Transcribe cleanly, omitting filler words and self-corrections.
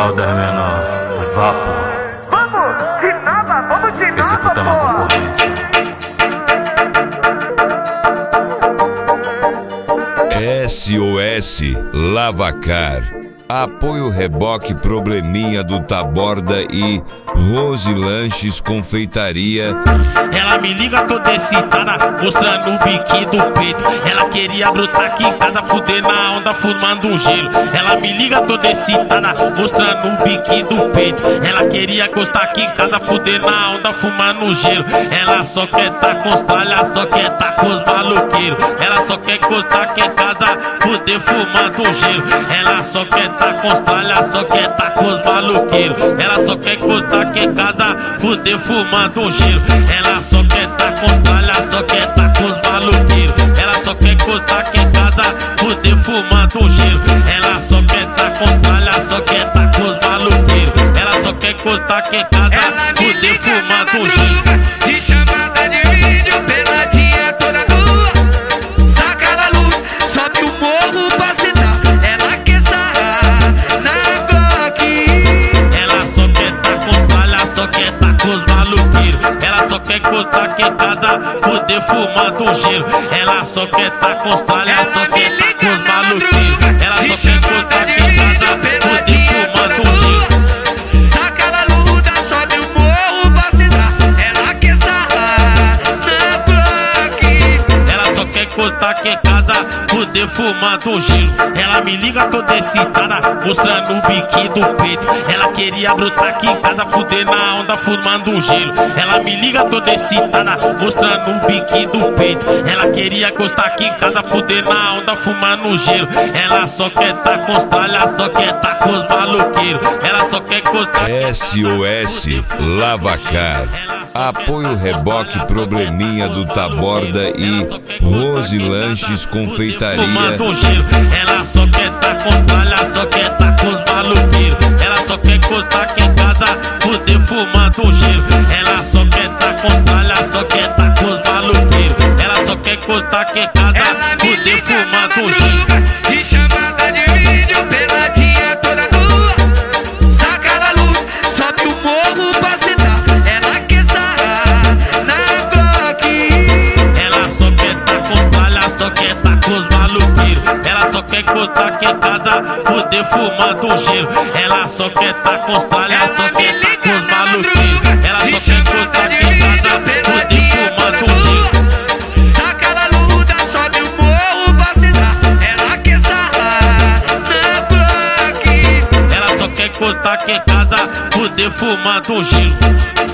Caldas menor, vapor. Vamos de nada, vamos de nada. Executa uma concorrência. SOS Lavacar. Apoio Reboque Probleminha do Taborda e Rose Lanches Confeitaria. Ela me liga toda excitada, mostrando o biquinho do peito. Ela queria brotar aqui em casa, fuder na onda, fumando um gelo. Ela me liga toda excitada, mostrando o biquinho do peito. Ela queria gostar aqui em casa, fuder na onda, fumando um gelo. Ela só quer tá com os tralhas, só quer tá com os maloqueiros. Ela só quer gostar aqui em casa, fuder fumando um gelo. Ela só quer tá com os tralhas, só quer tá com os maloqueiros. Ela só quer gostar aqui em casa, fuder fumando um gelo. Ela só quer tá com os tralhas, só quer tá com os maloqueiros. Ela só quer gostar aqui em casa, fuder fumando um gelo. Ela só quer tá com os tralhas, só quer tá com os maloqueiros. Ela só quer gostar aqui em casa, fuder fumando um gelo. De chamada de vídeo, peladinha toda nua. Saca na luz, sobe o morro pra sentar. Ela quer sarrar na Glock. Ela só quer tá com os tralhas, só quer tá com os maloqueiros. Ela só quer gostar aqui em casa, fuder fumando um gelo. Ela só quer tá com os tralhas, só quer tá com os maloqueiros. Ela só quer gostar aqui em casa, fuder fumando um gelo. Saca na luta, sobe o morro pra sentar. Ela quer sarrar na Glock. Ela só quer gostar aqui em casa, fuder fumando um gelo. Ela me liga toda excitada, mostrando o biquinho do peito. Ela queria brotar aqui em casa, fuder na onda, fumando um gelo. Ela me liga toda excitada, mostrando o biquinho do peito. Ela queria gostar aqui em casa, fuder na onda, fumando um gelo. Ela só quer tá com os tralhas, só quer tá com os maloqueiros. Ela só quer gostar SOS Lavacar. Apoio Reboque Probleminha do Taborda e Rose Lanches Confeitaria. fumando um gelo. Ela só quer tá com os tralhas, só quer tá com os maloqueiros. Ela só quer gostar aqui em casa, fuder fumando um gelo. Ela só quer tá com os tralhas, só quer tá com os maloqueiros. Ela só quer gostar aqui em casa, fuder fumando um gelo. De chamada de vídeo, peladinha toda nua. Saca na luz, sobe o morro pra sentar. Ela quer sarrar na Glock. Ela só quer tá com os tralhas, só quer tá com os maloqueiros. Ela só quer gostar aqui em casa, fuder fumando um gelo. Ela só quer tá com os tralhas, só quer tá com os maloqueiros. Ela só quer gostar aqui em casa, fuder fumando um gelo. Saca na luta, sobe o morro pra sentar. Ela quer sarrar na Glock. Ela só quer gostar aqui em casa, fuder fumando um gelo.